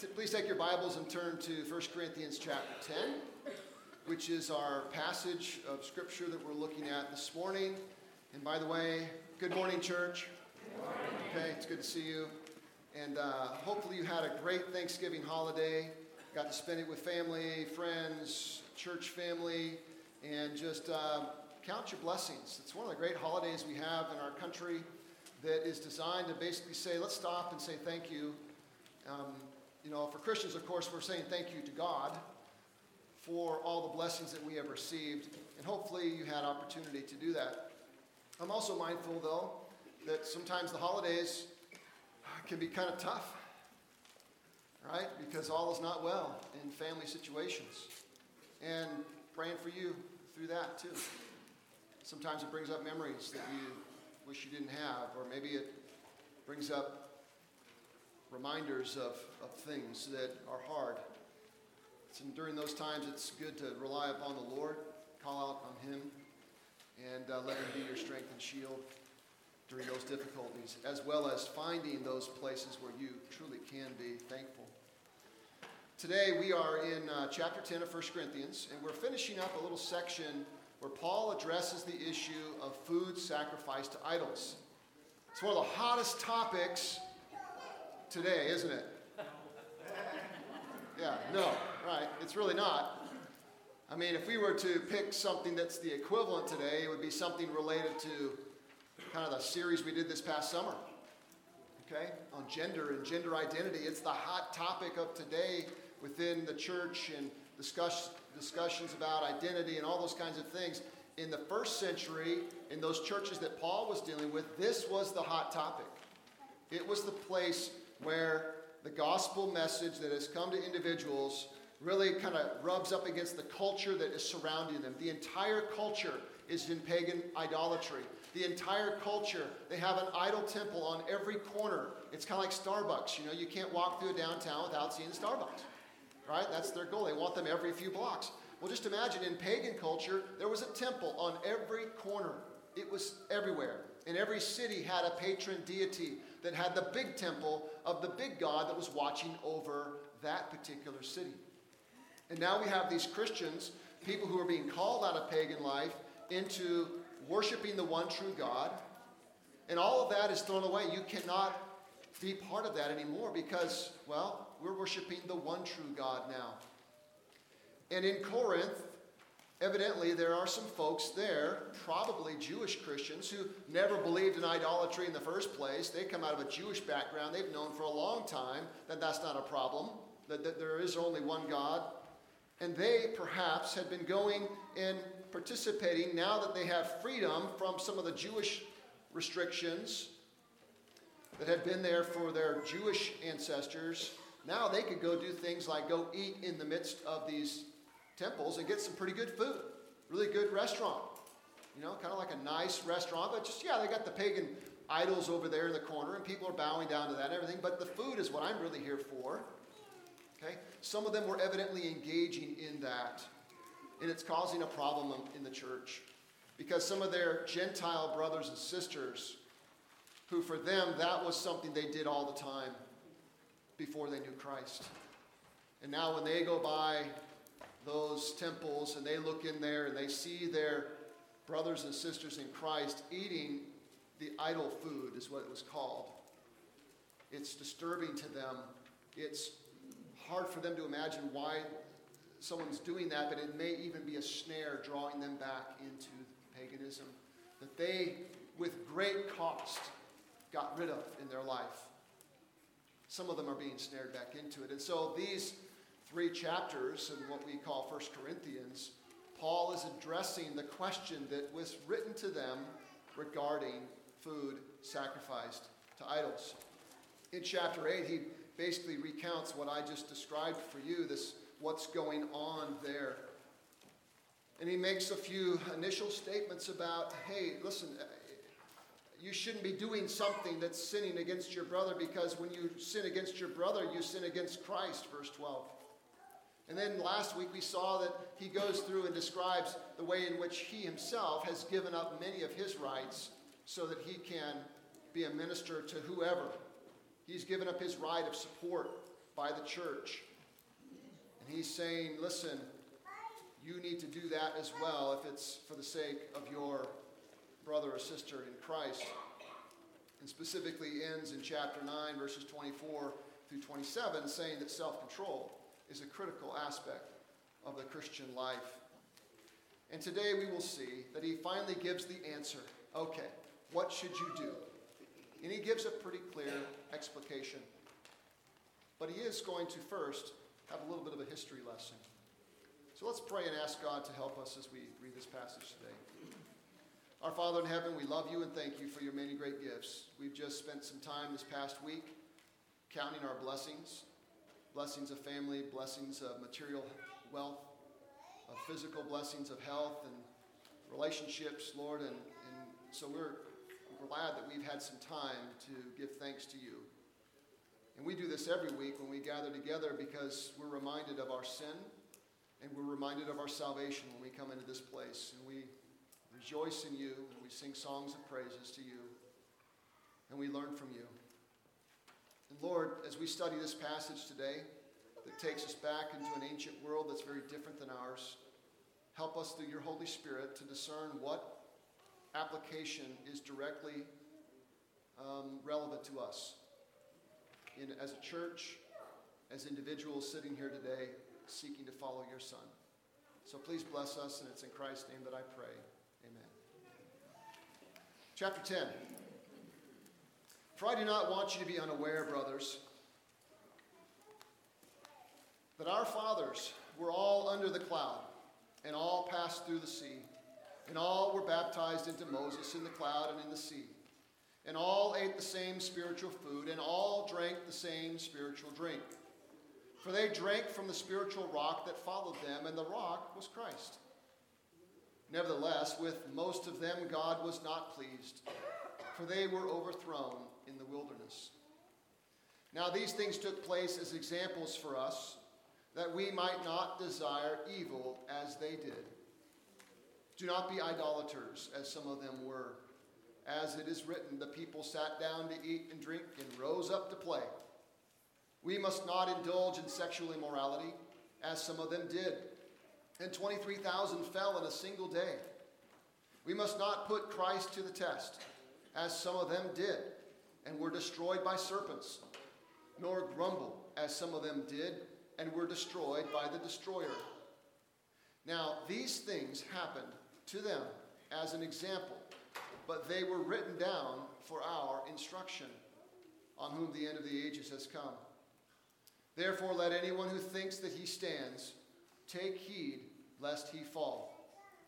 Please take your Bibles and turn to 1 Corinthians chapter 10, which is our passage of Scripture that we're looking at this morning. And by the way, good morning, church. Good morning. Okay, it's good to see you. And hopefully you had a great Thanksgiving holiday. Got to spend it with family, friends, church family, and just count your blessings. It's one of the great holidays we have in our country that is designed to basically say, let's stop and say thank you. For Christians, of course, we're saying thank you to God for all the blessings that we have received, and hopefully you had opportunity to do that. I'm also mindful, though, that sometimes the holidays can be kind of tough, right? Because all is not well in family situations, and praying for you through that, too. Sometimes it brings up memories that you wish you didn't have, or maybe it brings up reminders of things that are hard. And during those times, it's good to rely upon the Lord, call out on Him, and let Him be your strength and shield during those difficulties, as well as finding those places where you truly can be thankful. Today, we are in chapter 10 of 1 Corinthians, and we're finishing up a little section where Paul addresses the issue of food sacrificed to idols. It's one of the hottest topics today, isn't it? Yeah, no, right. It's really not. I mean, if we were to pick something that's the equivalent today, it would be something related to kind of the series we did this past summer, okay, on gender and gender identity. It's the hot topic of today within the church, and discussions about identity and all those kinds of things. In the first century, in those churches that Paul was dealing with, this was the hot topic. It was the place where the gospel message that has come to individuals really kind of rubs up against the culture that is surrounding them. The entire culture is in pagan idolatry. The entire culture, they have an idol temple on every corner. It's kind of like Starbucks. You can't walk through a downtown without seeing Starbucks, right? That's their goal. They want them every few blocks. Well, just imagine in pagan culture, there was a temple on every corner. It was everywhere. And every city had a patron deity that had the big temple of the big God that was watching over that particular city. And now we have these Christians, people who are being called out of pagan life into worshiping the one true God. And all of that is thrown away. You cannot be part of that anymore because, well, we're worshiping the one true God now. And in Corinth, evidently, there are some folks there, probably Jewish Christians, who never believed in idolatry in the first place. They come out of a Jewish background. They've known for a long time that that's not a problem, that there is only one God. And they, perhaps, had been going and participating now that they have freedom from some of the Jewish restrictions that had been there for their Jewish ancestors. Now they could go do things like go eat in the midst of these temples and get some pretty good food. Really good restaurant. Kind of like a nice restaurant, but just, they got the pagan idols over there in the corner and people are bowing down to that and everything, but the food is what I'm really here for. Okay? Some of them were evidently engaging in that, and it's causing a problem in the church because some of their Gentile brothers and sisters, who for them that was something they did all the time before they knew Christ. And now when they go by those temples and they look in there and they see their brothers and sisters in Christ eating the idol food, is what it was called. It's disturbing to them. It's hard for them to imagine why someone's doing that, but it may even be a snare drawing them back into paganism that they, with great cost, got rid of in their life. Some of them are being snared back into it. And so these 3 chapters in what we call 1 Corinthians, Paul is addressing the question that was written to them regarding food sacrificed to idols. In chapter 8, he basically recounts what I just described for you, what's going on there. And he makes a few initial statements about, hey, listen, you shouldn't be doing something that's sinning against your brother, because when you sin against your brother, you sin against Christ, verse 12. And then last week we saw that he goes through and describes the way in which he himself has given up many of his rights so that he can be a minister to whoever. He's given up his right of support by the church. And he's saying, listen, you need to do that as well if it's for the sake of your brother or sister in Christ. And specifically ends in chapter 9, verses 24 through 27, saying that self-control is a critical aspect of the Christian life. And today we will see that he finally gives the answer. Okay, what should you do? And he gives a pretty clear explication. But he is going to first have a little bit of a history lesson. So let's pray and ask God to help us as we read this passage today. Our Father in heaven, we love you and thank you for your many great gifts. We've just spent some time this past week counting our blessings. Blessings of family, blessings of material wealth, of physical blessings of health and relationships, Lord. And so we're glad that we've had some time to give thanks to you. And we do this every week when we gather together because we're reminded of our sin and we're reminded of our salvation when we come into this place. And we rejoice in you and we sing songs of praises to you and we learn from you. And Lord, as we study this passage today that takes us back into an ancient world that's very different than ours, help us through your Holy Spirit to discern what application is directly relevant to us as a church, as individuals sitting here today seeking to follow your Son. So please bless us, and it's in Christ's name that I pray. Amen. Chapter 10. For I do not want you to be unaware, brothers, that our fathers were all under the cloud, and all passed through the sea, and all were baptized into Moses in the cloud and in the sea, and all ate the same spiritual food, and all drank the same spiritual drink. For they drank from the spiritual rock that followed them, and the rock was Christ. Nevertheless, with most of them God was not pleased, for they were overthrown in the wilderness. Now these things took place as examples for us, that we might not desire evil as they did. Do not be idolaters, as some of them were. As it is written, the people sat down to eat and drink and rose up to play. We must not indulge in sexual immorality, as some of them did, and 23,000 fell in a single day. We must not put Christ to the test, as some of them did, and were destroyed by serpents, nor grumble, as some of them did, and were destroyed by the destroyer. Now, these things happened to them as an example, but they were written down for our instruction, on whom the end of the ages has come. Therefore, let anyone who thinks that he stands take heed lest he fall.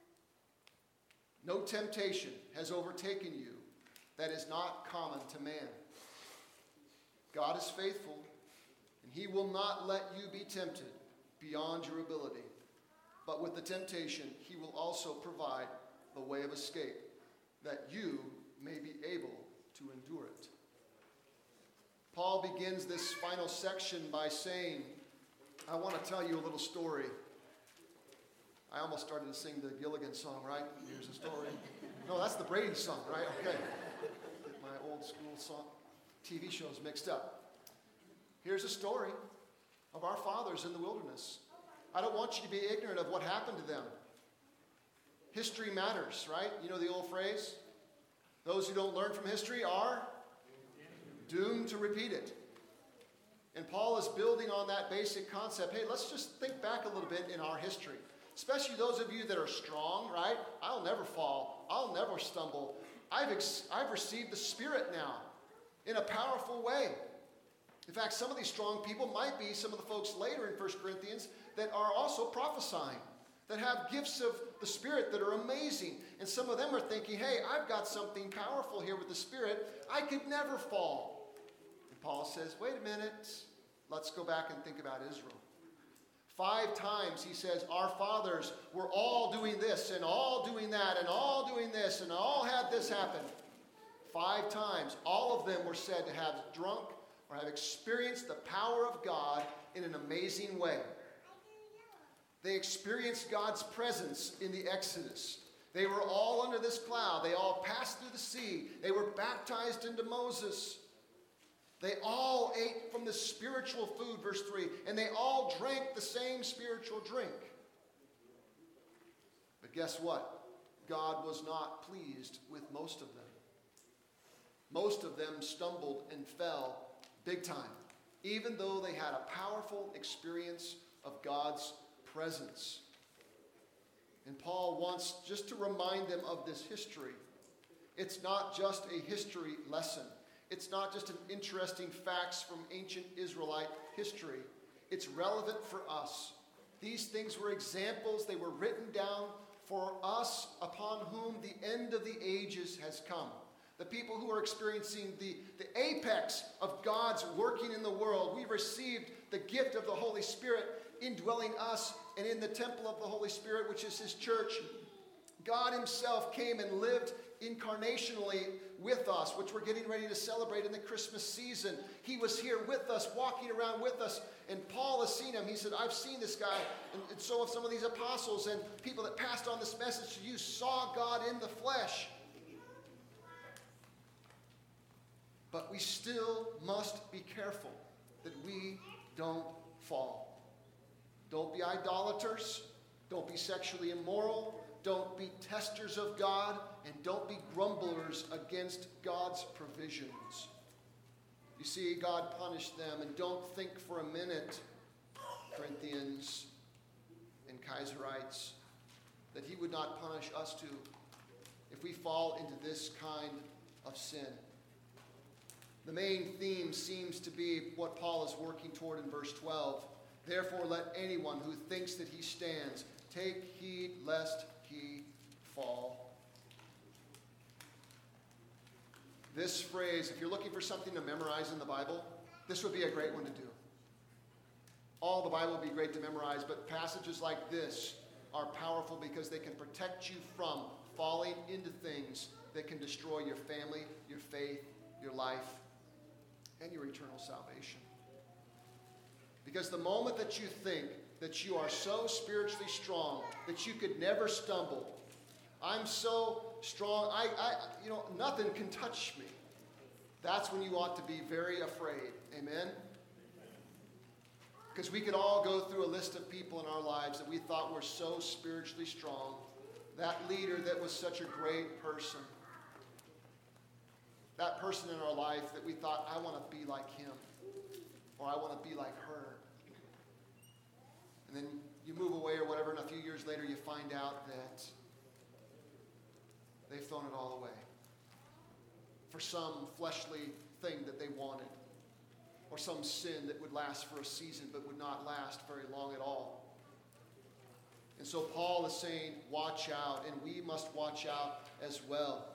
No temptation has overtaken you that is not common to man. God is faithful, and he will not let you be tempted beyond your ability. But with the temptation, he will also provide the way of escape, that you may be able to endure it. Paul begins this final section by saying, I want to tell you a little story. I almost started to sing the Gilligan song, right? Here's a story. No, that's the Brady song, right? Okay. Get my old school song, TV shows mixed up. Here's a story of our fathers in the wilderness. I don't want you to be ignorant of what happened to them. History matters, right? You know the old phrase? Those who don't learn from history are doomed to repeat it. And Paul is building on that basic concept. Hey, let's just think back a little bit in our history. Especially those of you that are strong, right? I'll never fall. I'll never stumble. I've received the Spirit now in a powerful way. In fact, some of these strong people might be some of the folks later in 1 Corinthians that are also prophesying, that have gifts of the Spirit that are amazing. And some of them are thinking, hey, I've got something powerful here with the Spirit. I could never fall. And Paul says, wait a minute. Let's go back and think about Israel. 5 times he says, our fathers were all doing this and all doing that and all doing this and all had this happen. 5 times, all of them were said to have drunk or have experienced the power of God in an amazing way. They experienced God's presence in the Exodus. They were all under this cloud. They all passed through the sea. They were baptized into Moses. They all ate from the spiritual food, verse 3, and they all drank the same spiritual drink. But guess what? God was not pleased with most of them. Most of them stumbled and fell big time, even though they had a powerful experience of God's presence. And Paul wants just to remind them of this history. It's not just a history lesson. It's not just an interesting facts from ancient Israelite history. It's relevant for us. These things were examples. They were written down for us upon whom the end of the ages has come. The people who are experiencing the apex of God's working in the world. We received the gift of the Holy Spirit indwelling us and in the temple of the Holy Spirit, which is His church. God Himself came and lived incarnationally with us, which we're getting ready to celebrate in the Christmas season. He was here with us, walking around with us, and Paul has seen Him. He said, I've seen this guy, and so have some of these apostles and people that passed on this message to you, saw God in the flesh. But we still must be careful that we don't fall. Don't be idolaters. Don't be sexually immoral. Don't be testers of God. And don't be grumblers against God's provisions. You see, God punished them. And don't think for a minute, Corinthians and Kaiserites, that He would not punish us too if we fall into this kind of sin. The main theme seems to be what Paul is working toward in verse 12. Therefore, let anyone who thinks that he stands take heed lest he fall. This phrase, if you're looking for something to memorize in the Bible, this would be a great one to do. All the Bible would be great to memorize, but passages like this are powerful because they can protect you from falling into things that can destroy your family, your faith, your life, and your eternal salvation. Because the moment that you think that you are so spiritually strong that you could never stumble, I'm so strong, nothing can touch me, that's when you ought to be very afraid. Amen? Because we could all go through a list of people in our lives that we thought were so spiritually strong. That leader that was such a great person. That person in our life that we thought, I want to be like him, or I want to be like her. And then you move away or whatever, and a few years later you find out that they've thrown it all away for some fleshly thing that they wanted, or some sin that would last for a season but would not last very long at all. And so Paul is saying, watch out, and we must watch out as well.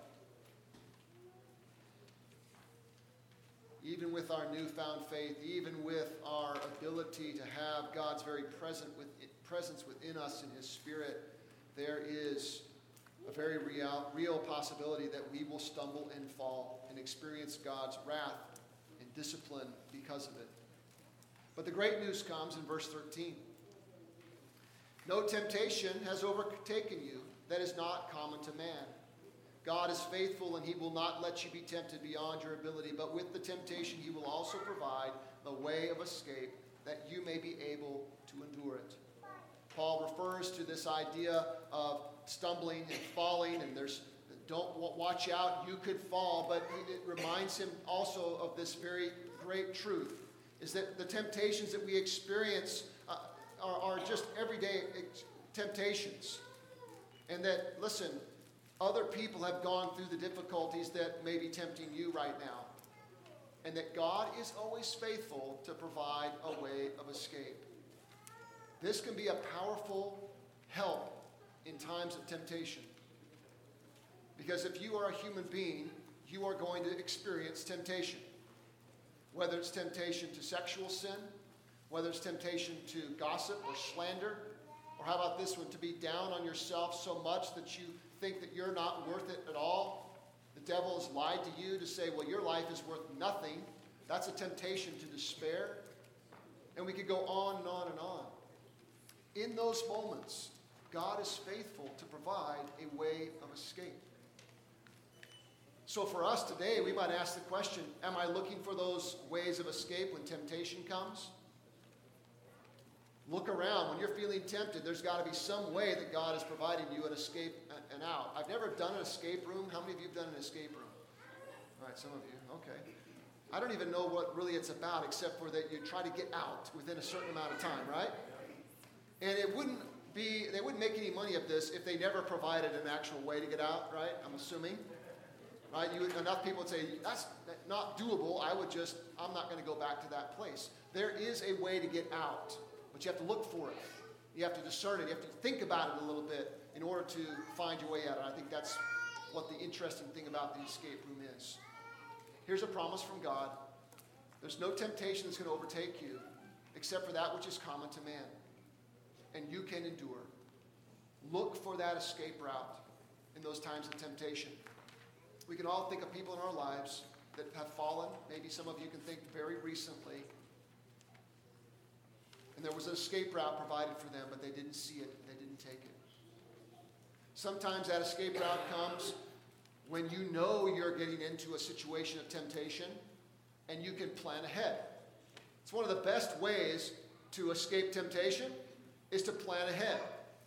Even with our newfound faith, even with our ability to have God's very presence within us in His Spirit, there is a very real possibility that we will stumble and fall and experience God's wrath and discipline because of it. But the great news comes in verse 13. No temptation has overtaken you that is not common to man. God is faithful, and He will not let you be tempted beyond your ability, but with the temptation He will also provide the way of escape that you may be able to endure it. Paul refers to this idea of stumbling and falling, and don't watch out, you could fall, but it reminds him also of this very great truth, is that the temptations that we experience are just everyday temptations. And that, listen, other people have gone through the difficulties that may be tempting you right now. And that God is always faithful to provide a way of escape. This can be a powerful help in times of temptation. Because if you are a human being, you are going to experience temptation. Whether it's temptation to sexual sin, whether it's temptation to gossip or slander, or how about this one, to be down on yourself so much that you think that you're not worth it at all. The devil has lied to you to say, well, your life is worth nothing. That's a temptation to despair. And we could go on and on and on. In those moments, God is faithful to provide a way of escape. So for us today, we might ask the question, am I looking for those ways of escape when temptation comes? Look around. When you're feeling tempted, there's got to be some way that God is providing you an escape and out. I've never done an escape room. How many of you have done an escape room? All right, some of you. Okay. I don't even know what really it's about except for that you try to get out within a certain amount of time, right? And they wouldn't make any money of this if they never provided an actual way to get out, right? I'm assuming. Right? Enough people would say, that's not doable. I'm not going to go back to that place. There is a way to get out. But you have to look for it. You have to discern it. You have to think about it a little bit in order to find your way out. And I think that's what the interesting thing about the escape room is. Here's a promise from God. There's no temptation that's going to overtake you except for that which is common to man. And you can endure. Look for that escape route in those times of temptation. We can all think of people in our lives that have fallen. Maybe some of you can think very recently. And there was an escape route provided for them, but they didn't see it. They didn't take it. Sometimes that escape route comes when you know you're getting into a situation of temptation and you can plan ahead. It's one of the best ways to escape temptation is to plan ahead.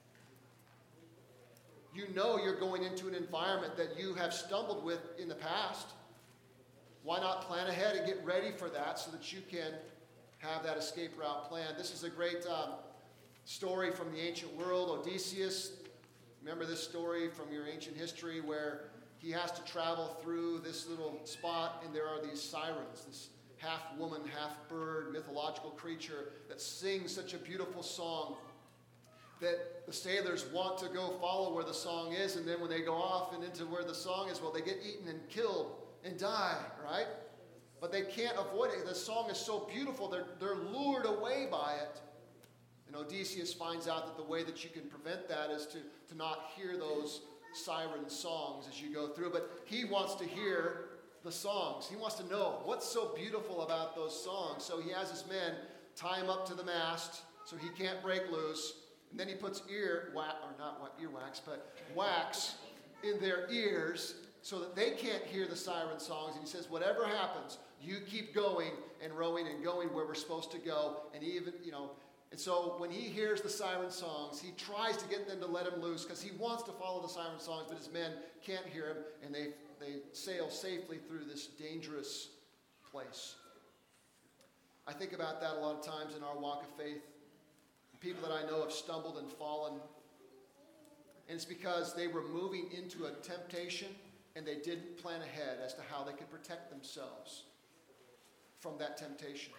You know you're going into an environment that you have stumbled with in the past. Why not plan ahead and get ready for that so that you can have that escape route planned? This is a great story from the ancient world. Odysseus, remember this story from your ancient history where he has to travel through this little spot and there are these sirens, this half woman, half bird, mythological creature that sings such a beautiful song that the sailors want to go follow where the song is, and then when they go off and into where the song is, well, they get eaten and killed and die, right? But they can't avoid it. The song is so beautiful, they're lured away by it. And Odysseus finds out that the way that you can prevent that is to not hear those siren songs as you go through. But he wants to hear the songs. He wants to know what's so beautiful about those songs. So he has his men tie him up to the mast so he can't break loose. And then he puts wax in their ears so that they can't hear the siren songs. And he says, whatever happens, you keep going and rowing and going where we're supposed to go. And even, and so when he hears the siren songs, he tries to get them to let him loose because he wants to follow the siren songs, but his men can't hear him, and they sail safely through this dangerous place. I think about that a lot of times in our walk of faith. People that I know have stumbled and fallen. And it's because they were moving into a temptation and they didn't plan ahead as to how they could protect themselves from that temptation.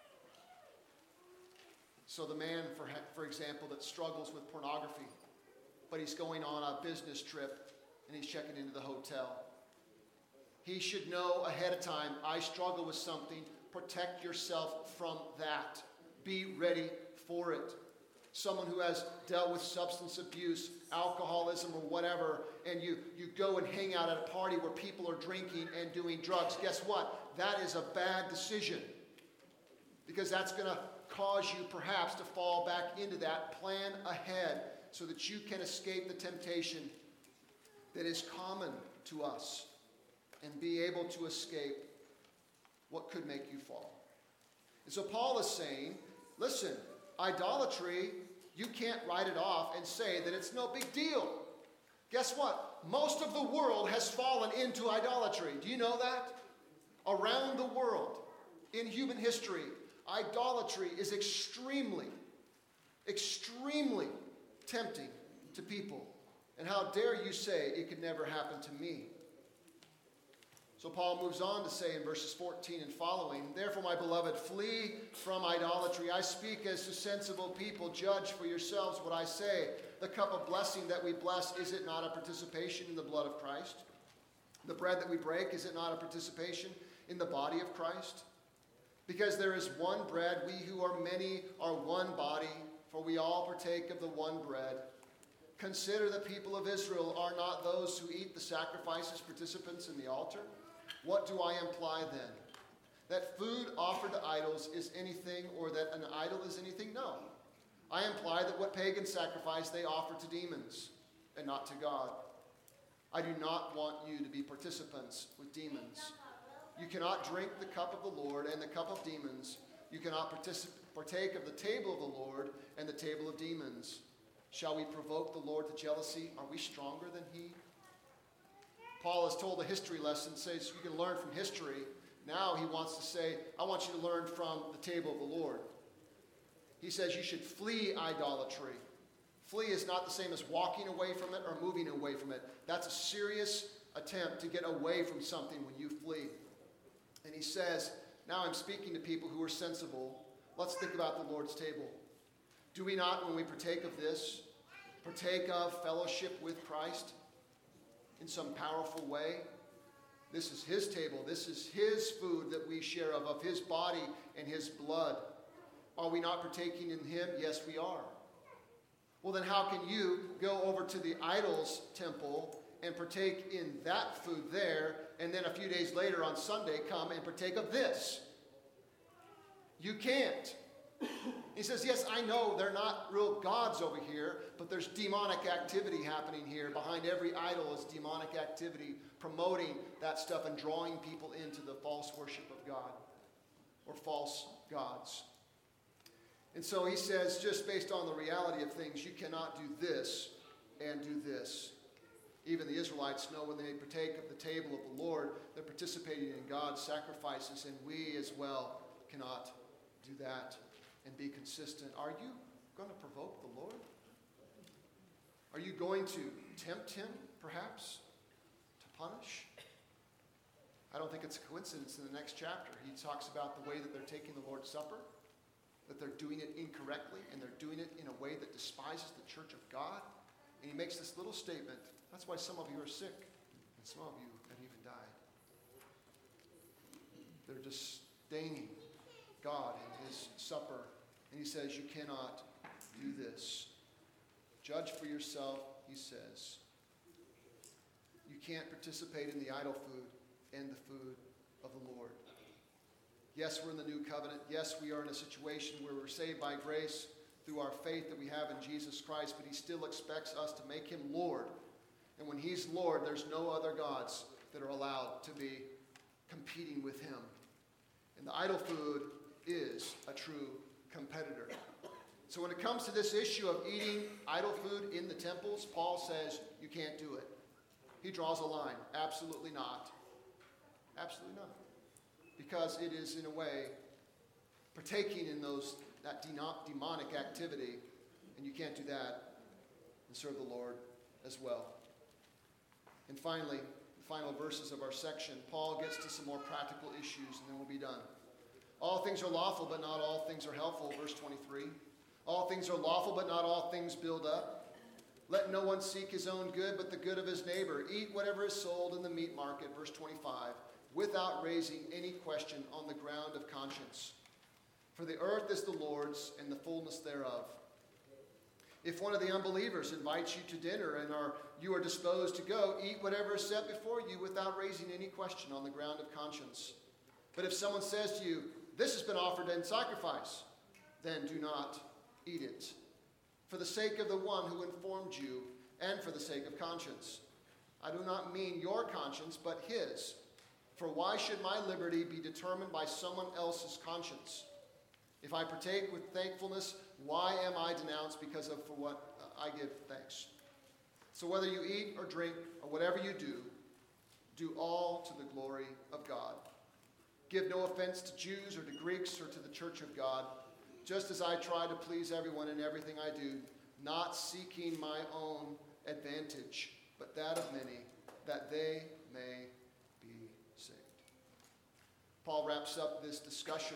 So the man, for example, that struggles with pornography, but he's going on a business trip and he's checking into the hotel. He should know ahead of time, I struggle with something. Protect yourself from that. Be ready for it. Someone who has dealt with substance abuse, alcoholism, or whatever, and you go and hang out at a party where people are drinking and doing drugs, guess what? That is a bad decision. Because that's going to cause you perhaps to fall back into that. Plan ahead so that you can escape the temptation that is common to us and be able to escape what could make you fall. And so Paul is saying, listen, idolatry, you can't write it off and say that it's no big deal. Guess what? Most of the world has fallen into idolatry. Do you know that? Around the world, in human history, idolatry is extremely, extremely tempting to people. And how dare you say it could never happen to me? So Paul moves on to say in verses 14 and following, therefore, my beloved, flee from idolatry. I speak as to sensible people. Judge for yourselves what I say. The cup of blessing that we bless, is it not a participation in the blood of Christ? The bread that we break, is it not a participation in the body of Christ? Because there is one bread, we who are many are one body, for we all partake of the one bread. Consider the people of Israel, are not those who eat the sacrifices participants in the altar? What do I imply then? That food offered to idols is anything, or that an idol is anything? No. I imply that what pagans sacrifice they offer to demons and not to God. I do not want you to be participants with demons. You cannot drink the cup of the Lord and the cup of demons. You cannot partake of the table of the Lord and the table of demons. Shall we provoke the Lord to jealousy? Are we stronger than he? Paul has told a history lesson, says you can learn from history. Now he wants to say, I want you to learn from the table of the Lord. He says you should flee idolatry. Flee is not the same as walking away from it or moving away from it. That's a serious attempt to get away from something when you flee. And he says, now I'm speaking to people who are sensible. Let's think about the Lord's table. Do we not, when we partake of this, partake of fellowship with Christ in some powerful way? This is his table. This is his food that we share of his body and his blood. Are we not partaking in him? Yes, we are. Well, then how can you go over to the idol's temple and partake in that food there, and then a few days later on Sunday come and partake of this? You can't. He says, yes, I know they're not real gods over here, but there's demonic activity happening here. Behind every idol is demonic activity, promoting that stuff and drawing people into the false worship of God or false gods. And so he says, just based on the reality of things, you cannot do this and do this. Even the Israelites know when they partake of the table of the Lord, they're participating in God's sacrifices, and we as well cannot do that and be consistent. Are you going to provoke the Lord? Are you going to tempt him, perhaps, to punish? I don't think it's a coincidence in the next chapter. He talks about the way that they're taking the Lord's Supper, that they're doing it incorrectly, and they're doing it in a way that despises the church of God. And he makes this little statement. That's why some of you are sick, and some of you have even died. They're disdaining God and his supper. And he says, you cannot do this. Judge for yourself, he says. You can't participate in the idol food and the food of the Lord. Yes, we're in the new covenant. Yes, we are in a situation where we're saved by grace through our faith that we have in Jesus Christ, but he still expects us to make him Lord. And when he's Lord, there's no other gods that are allowed to be competing with him. And the idol food is a true competitor. So when it comes to this issue of eating idol food in the temples, Paul says you can't do it. He draws a line. Absolutely not. Absolutely not. Because it is, in a way, partaking in that demonic activity, and you can't do that and serve the Lord as well. And finally, the final verses of our section, Paul gets to some more practical issues, and then we'll be done. All things are lawful, but not all things are helpful, verse 23. All things are lawful, but not all things build up. Let no one seek his own good, but the good of his neighbor. Eat whatever is sold in the meat market, verse 25, without raising any question on the ground of conscience. For the earth is the Lord's, and the fullness thereof. If one of the unbelievers invites you to dinner and you are disposed to go, eat whatever is set before you without raising any question on the ground of conscience. But if someone says to you, this has been offered in sacrifice, then do not eat it, for the sake of the one who informed you and for the sake of conscience. I do not mean your conscience, but his. For why should my liberty be determined by someone else's conscience? If I partake with thankfulness, why am I denounced because of for what I give thanks? So whether you eat or drink or whatever you do all to the glory of God. Give no offense to Jews or to Greeks or to the church of God, just as I try to please everyone in everything I do, not seeking my own advantage, but that of many, that they may be saved. Paul wraps up this discussion.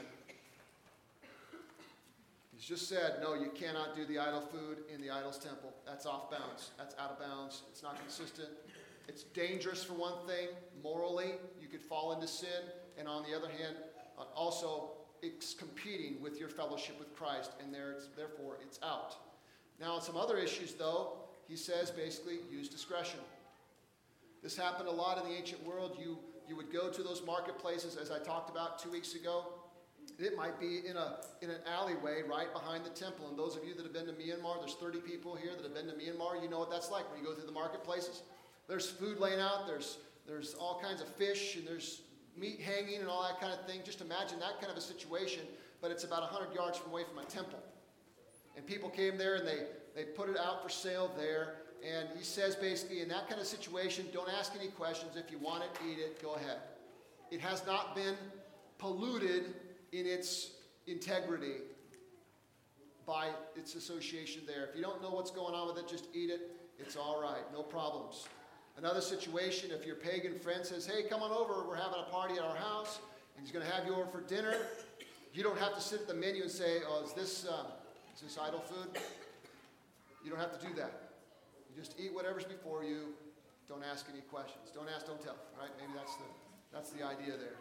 He's just said, no, you cannot do the idol food in the idol's temple. That's off bounds. That's out of bounds. It's not consistent. It's dangerous for one thing. Morally, you could fall into sin. And on the other hand, also, it's competing with your fellowship with Christ. And therefore, it's out. Now, on some other issues, though, he says basically, use discretion. This happened a lot in the ancient world. You would go to those marketplaces, as I talked about 2 weeks ago. It might be in an alleyway right behind the temple. And those of you that have been to Myanmar, there's 30 people here that have been to Myanmar. You know what that's like when you go through the marketplaces. There's food laying out, there's all kinds of fish, and there's meat hanging and all that kind of thing. Just imagine that kind of a situation, but it's about 100 yards away from a temple. And people came there and they put it out for sale there. And he says basically, in that kind of situation, don't ask any questions. If you want it, eat it, go ahead. It has not been polluted in its integrity by its association there. If you don't know what's going on with it, just eat it. It's all right, no problems. Another situation, if your pagan friend says, hey, come on over, we're having a party at our house, and he's going to have you over for dinner, you don't have to sit at the menu and say, oh, is this idol food? You don't have to do that. You just eat whatever's before you. Don't ask any questions. Don't ask, don't tell. Right? Maybe that's the idea there.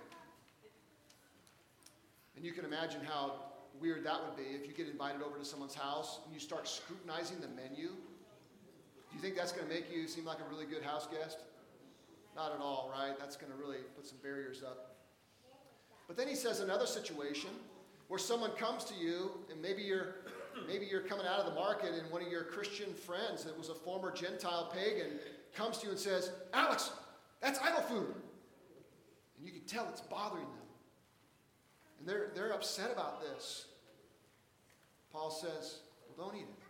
And you can imagine how weird that would be if you get invited over to someone's house and you start scrutinizing the menu. Do you think that's going to make you seem like a really good house guest? Not at all, right? That's going to really put some barriers up. But then he says another situation where someone comes to you, and maybe you're coming out of the market, and one of your Christian friends that was a former Gentile pagan comes to you and says, Alex, that's idol food. And you can tell it's bothering them. And they're upset about this. Paul says, well, don't eat it.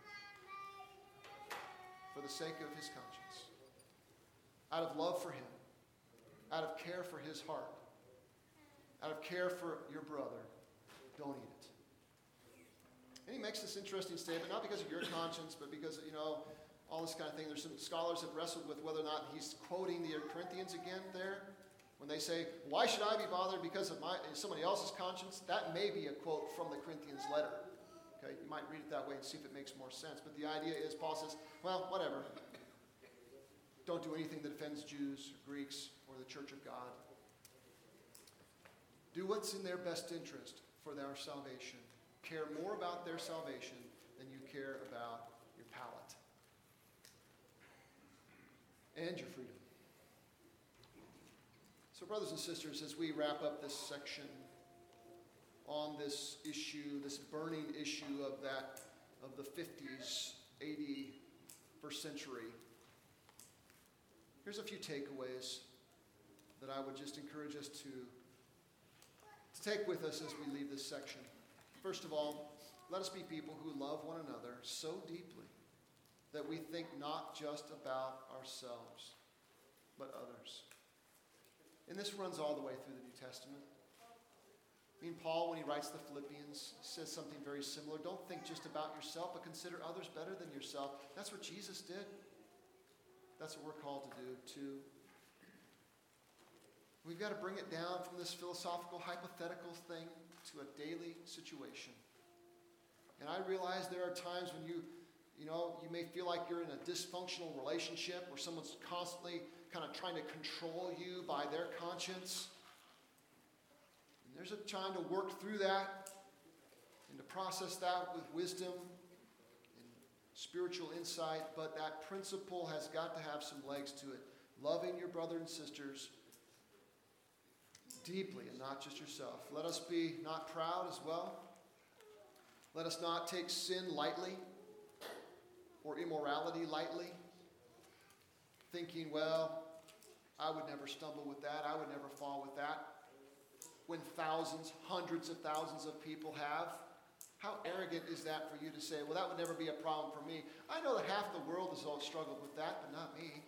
For the sake of his conscience. Out of love for him. Out of care for his heart. Out of care for your brother. Don't eat it. And he makes this interesting statement, not because of your conscience, but because, all this kind of thing. There's some scholars that wrestled with whether or not he's quoting the Corinthians again there. When they say, why should I be bothered because of somebody else's conscience? That may be a quote from the Corinthians letter. Okay, you might read it that way and see if it makes more sense. But the idea is, Paul says, well, whatever. Don't do anything that offends Jews or Greeks or the church of God. Do what's in their best interest for their salvation. Care more about their salvation than you care about your palate and your freedom. So, brothers and sisters, as we wrap up this section on this issue, this burning issue of the 50s, 81st century, here's a few takeaways that I would just encourage us to take with us as we leave this section. First of all, let us be people who love one another so deeply that we think not just about ourselves, but others. And this runs all the way through the New Testament. Paul, when he writes the Philippians, says something very similar. Don't think just about yourself, but consider others better than yourself. That's what Jesus did. That's what we're called to do, too. We've got to bring it down from this philosophical, hypothetical thing to a daily situation. And I realize there are times when you may feel like you're in a dysfunctional relationship where someone's constantly kind of trying to control you by their conscience. And there's a time to work through that and to process that with wisdom and spiritual insight. But that principle has got to have some legs to it. Loving your brother and sisters deeply and not just yourself. Let us be not proud as well. Let us not take sin lightly or immorality lightly, thinking, well, I would never stumble with that. I would never fall with that. When thousands, hundreds of thousands of people have, how arrogant is that for you to say, well, that would never be a problem for me. I know that half the world has all struggled with that, but not me.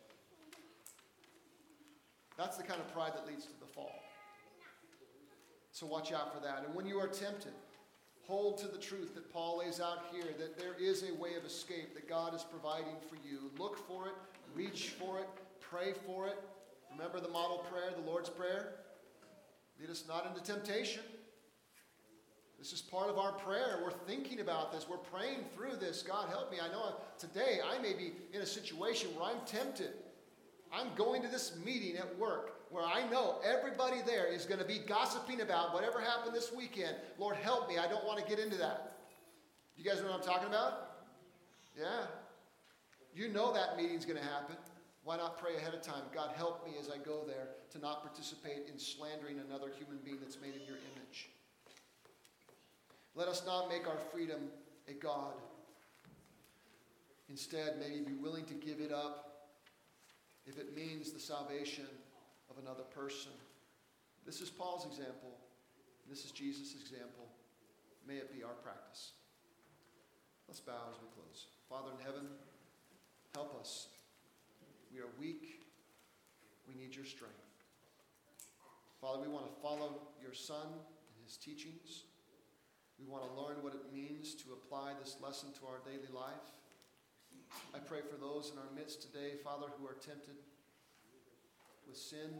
That's the kind of pride that leads to the fall. So watch out for that. And when you are tempted, hold to the truth that Paul lays out here, that there is a way of escape that God is providing for you. Look for it, reach for it, pray for it. Remember the model prayer, the Lord's Prayer? Lead us not into temptation. This is part of our prayer. We're thinking about this. We're praying through this. God, help me. I know today I may be in a situation where I'm tempted. I'm going to this meeting at work where I know everybody there is going to be gossiping about whatever happened this weekend. Lord, help me. I don't want to get into that. You guys know what I'm talking about? Yeah. You know that meeting's going to happen. Why not pray ahead of time? God, help me as I go there to not participate in slandering another human being that's made in your image. Let us not make our freedom a god. Instead, may we be willing to give it up if it means the salvation of another person. This is Paul's example. This is Jesus' example. May it be our practice. Let's bow as we close. Father in heaven, help us. We are weak. We need your strength. Father, we want to follow your Son and his teachings. We want to learn what it means to apply this lesson to our daily life. I pray for those in our midst today, Father, who are tempted with sin,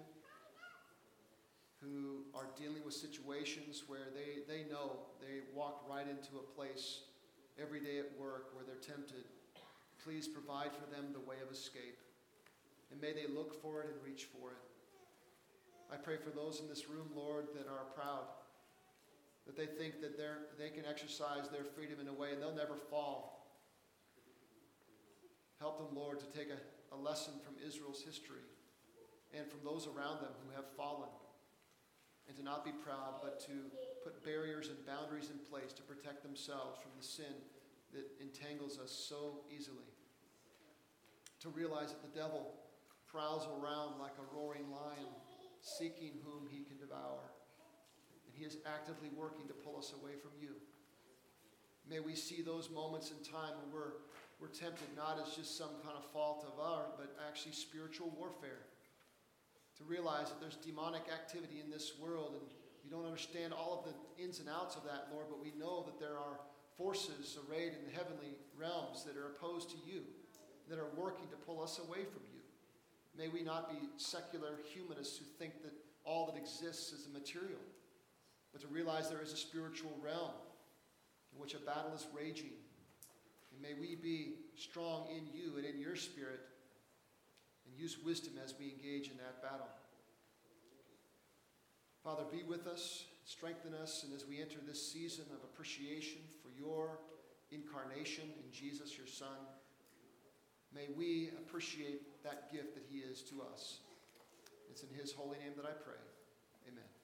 who are dealing with situations where they know they walk right into a place every day at work where they're tempted. Please provide for them the way of escape. And may they look for it and reach for it. I pray for those in this room, Lord, that are proud, that they think that they can exercise their freedom in a way and they'll never fall. Help them, Lord, to take a lesson from Israel's history and from those around them who have fallen, and to not be proud, but to put barriers and boundaries in place to protect themselves from the sin that entangles us so easily. To realize that the devil prowls around like a roaring lion, seeking whom he can devour. And he is actively working to pull us away from you. May we see those moments in time when we're tempted not as just some kind of fault of ours, but actually spiritual warfare. To realize that there's demonic activity in this world, and we don't understand all of the ins and outs of that, Lord, but we know that there are forces arrayed in the heavenly realms that are opposed to you, that are working to pull us away from you. May we not be secular humanists who think that all that exists is material, but to realize there is a spiritual realm in which a battle is raging. And may we be strong in you and in your spirit and use wisdom as we engage in that battle. Father, be with us, strengthen us, and as we enter this season of appreciation for your incarnation in Jesus, your Son, may we appreciate that gift that he is to us. It's in his holy name that I pray. Amen.